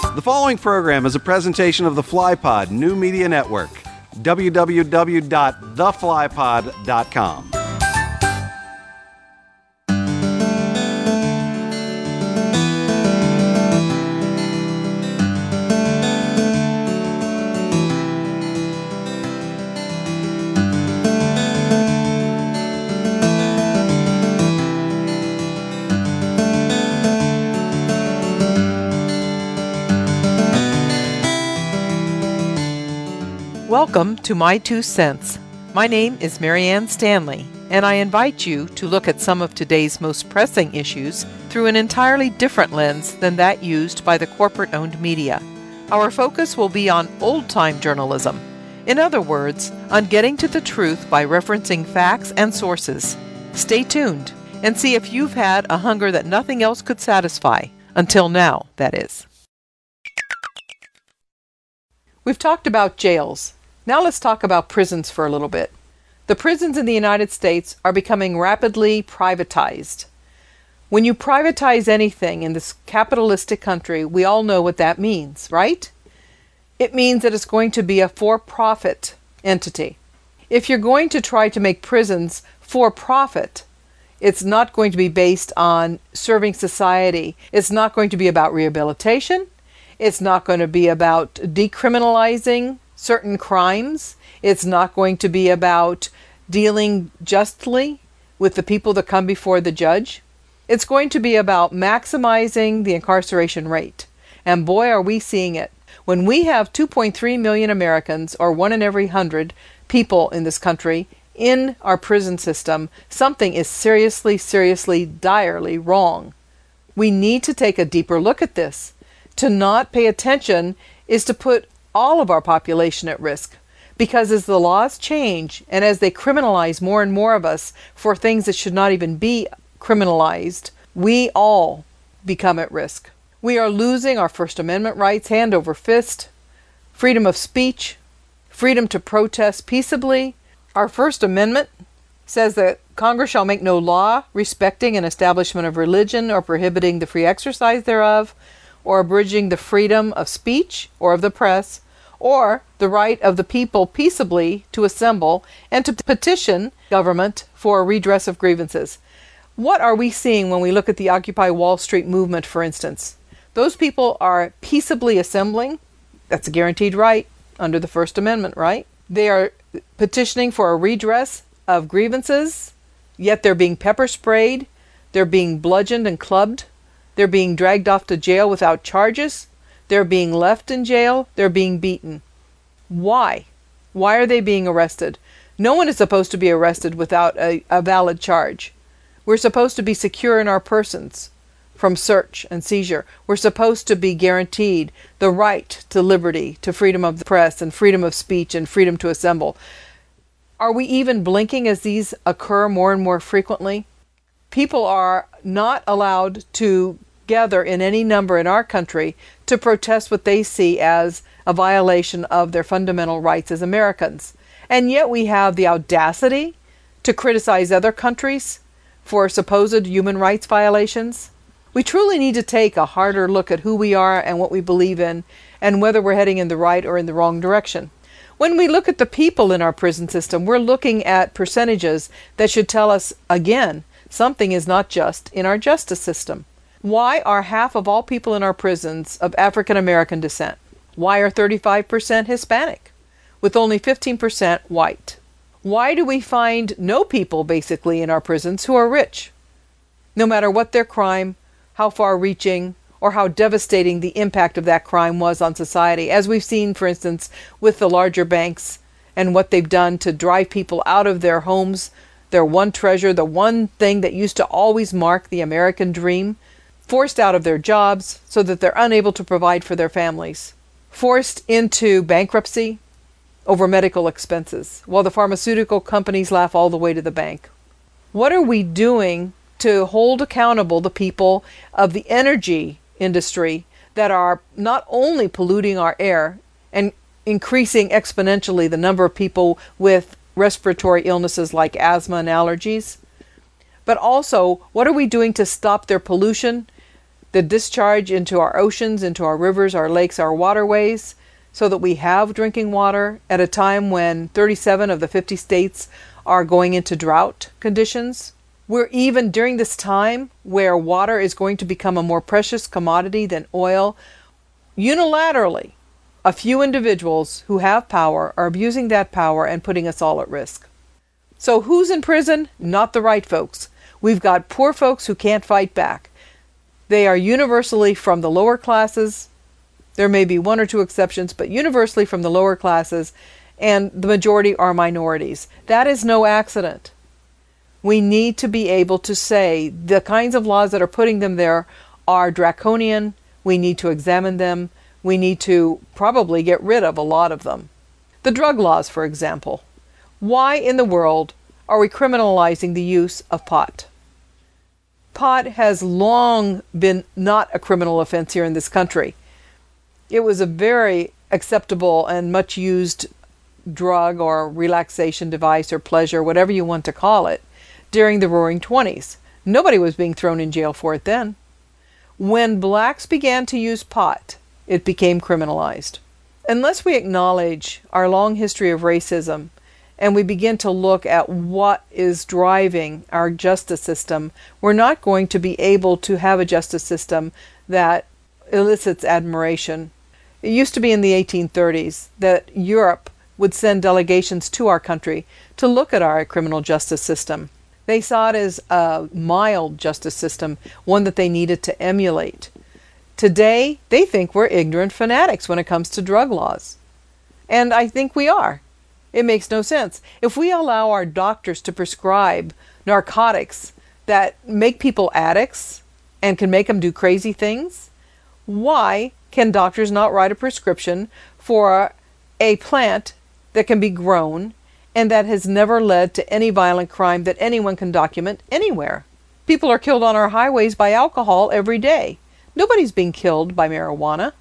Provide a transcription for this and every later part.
The following program is a presentation of the FlyPod New Media Network, www.theflypod.com. Welcome to My Two Cents. My name is Marianne Stanley, and I invite you to look at some of today's most pressing issues through an entirely different lens than that used by the corporate-owned media. Our focus will be on old-time journalism. In other words, on getting to the truth by referencing facts and sources. Stay tuned and see if you've had a hunger that nothing else could satisfy. Until now, that is. We've talked about jails. Now let's talk about prisons for a little bit. The prisons in the United States are becoming rapidly privatized. When you privatize anything in this capitalistic country, we all know what that means, right? It means that it's going to be a for-profit entity. If you're going to try to make prisons for-profit, it's not going to be based on serving society. It's not going to be about rehabilitation. It's not going to be about decriminalizing certain crimes. It's not going to be about dealing justly with the people that come before the judge. It's going to be about maximizing the incarceration rate. And boy, are we seeing it. When we have 2.3 million Americans, or 1 in every 100 people in this country, in our prison system, something is seriously, direly wrong. We need to take a deeper look at this. To not pay attention is to put all of our population at risk, because as the laws change and as they criminalize more and more of us for things that should not even be criminalized, we all become at risk. We are losing our First Amendment rights hand over fist, freedom of speech, freedom to protest peaceably. Our First Amendment says that Congress shall make no law respecting an establishment of religion or prohibiting the free exercise thereof, or abridging the freedom of speech or of the press, or the right of the people peaceably to assemble and to petition government for a redress of grievances. What are we seeing when we look at the Occupy Wall Street movement, for instance? Those people are peaceably assembling. That's a guaranteed right under the First Amendment, right? They are petitioning for a redress of grievances, yet they're being pepper sprayed, they're being bludgeoned and clubbed. They're being dragged off to jail without charges. They're being left in jail. They're being beaten. Why? Why are they being arrested? No one is supposed to be arrested without a valid charge. We're supposed to be secure in our persons from search and seizure. We're supposed to be guaranteed the right to liberty, to freedom of the press, and freedom of speech, and freedom to assemble. Are we even blinking as these occur more and more frequently? People are not allowed to gather in any number in our country to protest what they see as a violation of their fundamental rights as Americans. And yet we have the audacity to criticize other countries for supposed human rights violations. We truly need to take a harder look at who we are and what we believe in, and whether we're heading in the right or in the wrong direction. When we look at the people in our prison system, we're looking at percentages that should tell us, again, something is not just in our justice system. Why are half of all people in our prisons of African American descent? Why are 35% Hispanic, with only 15% white? Why do we find no people, basically, in our prisons who are rich? No matter what their crime, how far-reaching, or how devastating the impact of that crime was on society, as we've seen, for instance, with the larger banks and what they've done to drive people out of their homes, their one treasure, the one thing that used to always mark the American dream, forced out of their jobs so that they're unable to provide for their families, forced into bankruptcy over medical expenses, while the pharmaceutical companies laugh all the way to the bank. What are we doing to hold accountable the people of the energy industry that are not only polluting our air and increasing exponentially the number of people with respiratory illnesses like asthma and allergies, but also what are we doing to stop their pollution the discharge into our oceans, into our rivers, our lakes, our waterways, so that we have drinking water at a time when 37 of the 50 states are going into drought conditions. We're even during this time where water is going to become a more precious commodity than oil. Unilaterally, a few individuals who have power are abusing that power and putting us all at risk. So who's in prison? Not the right folks. We've got poor folks who can't fight back. They are universally from the lower classes. There may be one or two exceptions, but universally from the lower classes, and the majority are minorities. That is no accident. We need to be able to say the kinds of laws that are putting them there are draconian. We need to examine them. We need to probably get rid of a lot of them. The drug laws, for example. Why in the world are we criminalizing the use of pot? Pot has long been not a criminal offense here in this country. It was a very acceptable and much used drug or relaxation device or pleasure, whatever you want to call it, during the Roaring '20s. Nobody was being thrown in jail for it then. When blacks began to use pot, it became criminalized. Unless we acknowledge our long history of racism and we begin to look at what is driving our justice system, we're not going to be able to have a justice system that elicits admiration. It used to be in the 1830s that Europe would send delegations to our country to look at our criminal justice system. They saw it as a mild justice system, one that they needed to emulate. Today, they think we're ignorant fanatics when it comes to drug laws. And I think we are. It makes no sense. If we allow our doctors to prescribe narcotics that make people addicts and can make them do crazy things, why can doctors not write a prescription for a plant that can be grown and that has never led to any violent crime that anyone can document anywhere? People are killed on our highways by alcohol every day. Nobody's being killed by marijuana.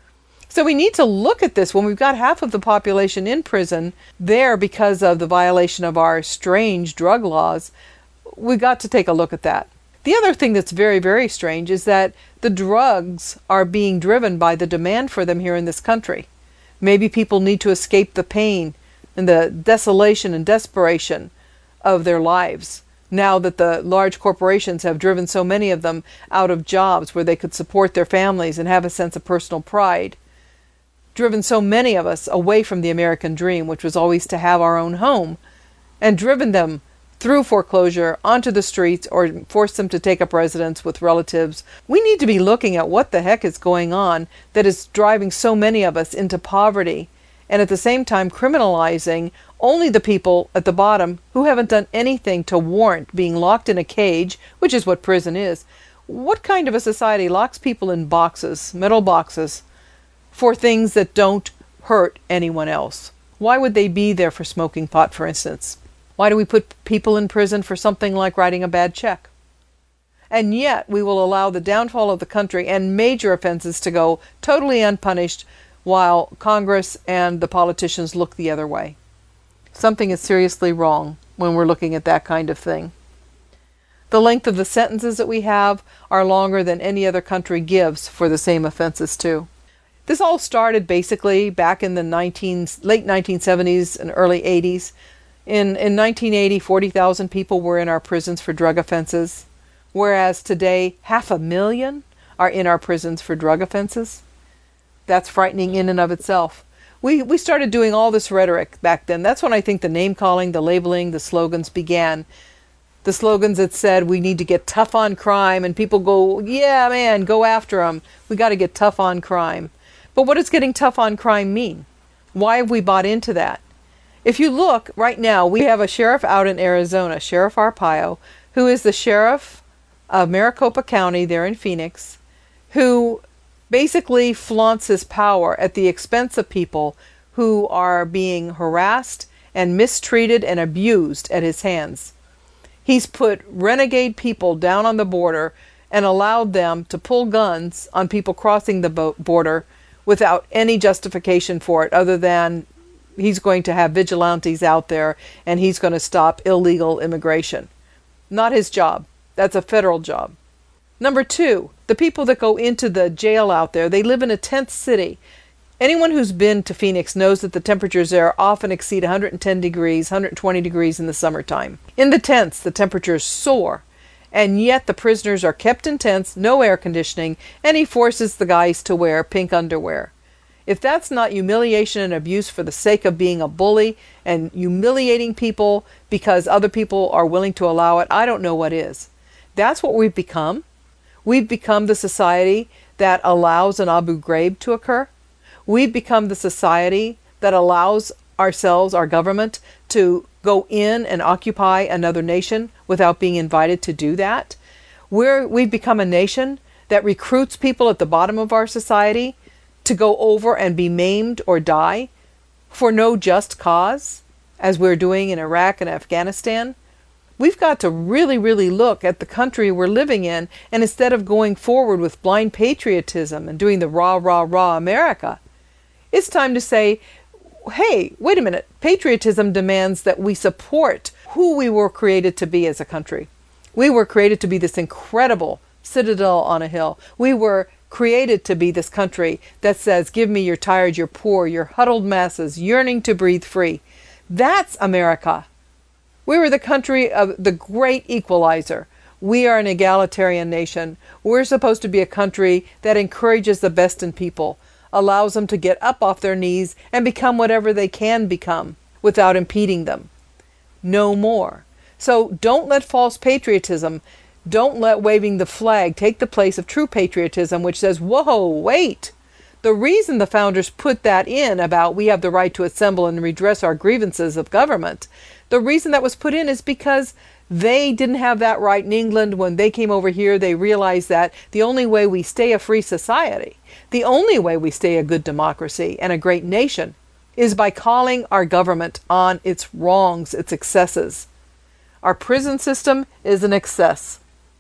So we need to look at this when we've got half of the population in prison there because of the violation of our strange drug laws. We've got to take a look at that. The other thing that's very, very strange is that the drugs are being driven by the demand for them here in this country. Maybe people need to escape the pain and the desolation and desperation of their lives now that the large corporations have driven so many of them out of jobs where they could support their families and have a sense of personal pride. Driven so many of us away from the American dream, which was always to have our own home, and driven them through foreclosure onto the streets or forced them to take up residence with relatives. We need to be looking at what the heck is going on that is driving so many of us into poverty, and at the same time criminalizing only the people at the bottom who haven't done anything to warrant being locked in a cage, which is what prison is. What kind of a society locks people in boxes, metal boxes, for things that don't hurt anyone else? Why would they be there for smoking pot, for instance? Why do we put people in prison for something like writing a bad check? And yet we will allow the downfall of the country and major offenses to go totally unpunished while Congress and the politicians look the other way. Something is seriously wrong when we're looking at that kind of thing. The length of the sentences that we have are longer than any other country gives for the same offenses too. This all started basically back in the late 1970s and early 80s. In 1980, 40,000 people were in our prisons for drug offenses, whereas today 500,000 are in our prisons for drug offenses. That's frightening in and of itself. We started doing all this rhetoric back then. That's when I think the name-calling, the labeling, the slogans began. The slogans that said we need to get tough on crime, and people go, yeah, man, go after them. We got to get tough on crime. But what does getting tough on crime mean? Why have we bought into that? If you look right now, we have a sheriff out in Arizona, Sheriff Arpaio, who is the sheriff of Maricopa County there in Phoenix, who basically flaunts his power at the expense of people who are being harassed and mistreated and abused at his hands. He's put renegade people down on the border and allowed them to pull guns on people crossing the border without any justification for it other than he's going to have vigilantes out there and he's going to stop illegal immigration. Not his job. That's a federal job. Number two, the people that go into the jail out there, they live in a tent city. Anyone who's been to Phoenix knows that the temperatures there often exceed 110 degrees, 120 degrees in the summertime. In the tents, the temperatures soar, and yet the prisoners are kept in tents, no air conditioning, and he forces the guys to wear pink underwear. If that's not humiliation and abuse for the sake of being a bully and humiliating people because other people are willing to allow it, I don't know what is. That's what we've become. We've become the society that allows an Abu Ghraib to occur. We've become the society that allows ourselves, our government, to go in and occupy another nation without being invited to do that. We've become a nation that recruits people at the bottom of our society to go over and be maimed or die for no just cause, as we're doing in Iraq and Afghanistan. We've got to really, really look at the country we're living in, and instead of going forward with blind patriotism and doing the rah, rah, rah America, it's time to say, hey, wait a minute, patriotism demands that we support who we were created to be as a country. We were created to be this incredible citadel on a hill. We were created to be this country that says, give me your tired, your poor, your huddled masses yearning to breathe free. That's America. We were the country of the great equalizer. We are an egalitarian nation. We're supposed to be a country that encourages the best in people, allows them to get up off their knees and become whatever they can become without impeding them. No more. So don't let false patriotism, don't let waving the flag take the place of true patriotism, which says, whoa, wait. The reason the founders put that in about we have the right to assemble and redress our grievances of government, the reason that was put in is because they didn't have that right in England. When they came over here, they realized that the only way we stay a free society, the only way we stay a good democracy and a great nation, is by calling our government on its wrongs, its excesses. Our prison system is an excess.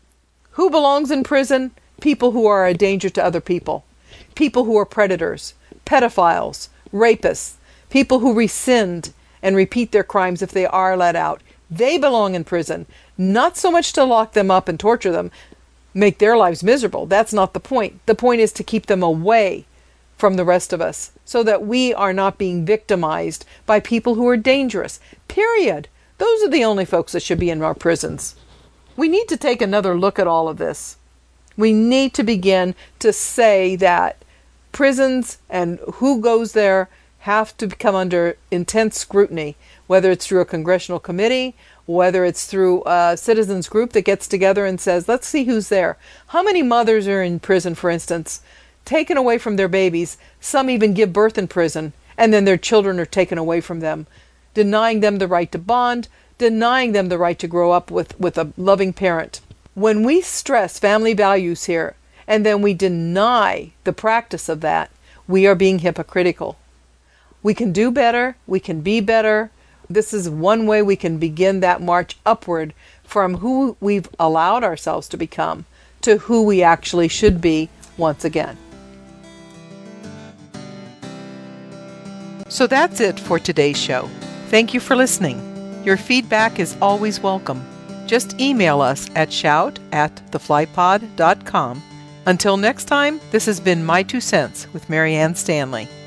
Who belongs in prison? People who are a danger to other people. People who are predators, pedophiles, rapists, people who rescind and repeat their crimes if they are let out. They belong in prison, not so much to lock them up and torture them, make their lives miserable. That's not the point. The point is to keep them away from the rest of us so that we are not being victimized by people who are dangerous. Period. Those are the only folks that should be in our prisons. We need to take another look at all of this. We need to begin to say that prisons and who goes there have to come under intense scrutiny, whether it's through a congressional committee, whether it's through a citizens group that gets together and says, let's see who's there. How many mothers are in prison, for instance, taken away from their babies? Some even give birth in prison, and then their children are taken away from them, denying them the right to bond, denying them the right to grow up with a loving parent. When we stress family values here, and then we deny the practice of that, we are being hypocritical. We can do better. We can be better. This is one way we can begin that march upward from who we've allowed ourselves to become to who we actually should be once again. So that's it for today's show. Thank you for listening. Your feedback is always welcome. Just email us at shout@theflypod.com. Until next time, this has been My Two Cents with Marianne Stanley.